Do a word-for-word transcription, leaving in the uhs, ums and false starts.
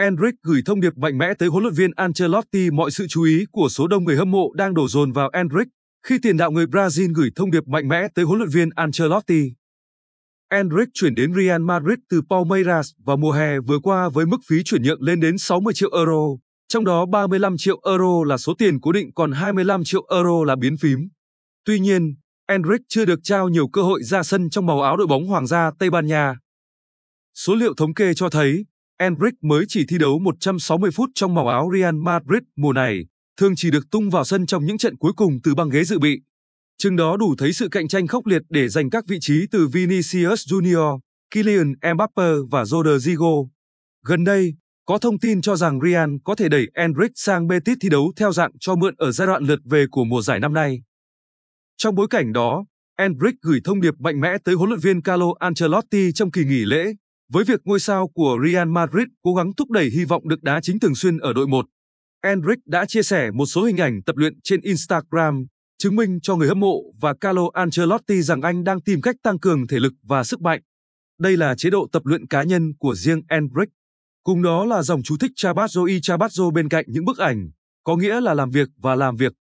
Endrick gửi thông điệp mạnh mẽ tới huấn luyện viên Ancelotti. Mọi sự chú ý của số đông người hâm mộ đang đổ dồn vào Endrick khi tiền đạo người Brazil gửi thông điệp mạnh mẽ tới huấn luyện viên Ancelotti. Endrick chuyển đến Real Madrid từ Palmeiras vào mùa hè vừa qua với mức phí chuyển nhượng lên đến sáu mươi triệu euro, trong đó ba mươi lăm triệu euro là số tiền cố định còn hai mươi lăm triệu euro là biến phím. Tuy nhiên, Endrick chưa được trao nhiều cơ hội ra sân trong màu áo đội bóng Hoàng gia Tây Ban Nha. Số liệu thống kê cho thấy, Endrick mới chỉ thi đấu một trăm sáu mươi phút trong màu áo Real Madrid mùa này, thường chỉ được tung vào sân trong những trận cuối cùng từ băng ghế dự bị. Chừng đó đủ thấy sự cạnh tranh khốc liệt để giành các vị trí từ Vinicius Junior, Kylian Mbappe và Rodrigo. Gần đây, có thông tin cho rằng Real có thể đẩy Endrick sang Betis thi đấu theo dạng cho mượn ở giai đoạn lượt về của mùa giải năm nay. Trong bối cảnh đó, Endrick gửi thông điệp mạnh mẽ tới huấn luyện viên Carlo Ancelotti trong kỳ nghỉ lễ, với việc ngôi sao của Real Madrid cố gắng thúc đẩy hy vọng được đá chính thường xuyên ở đội một. Endrick đã chia sẻ một số hình ảnh tập luyện trên Instagram, chứng minh cho người hâm mộ và Carlo Ancelotti rằng anh đang tìm cách tăng cường thể lực và sức mạnh. Đây là chế độ tập luyện cá nhân của riêng Endrick. Cùng đó là dòng chú thích Trabajo y Trabajo bên cạnh những bức ảnh, có nghĩa là làm việc và làm việc.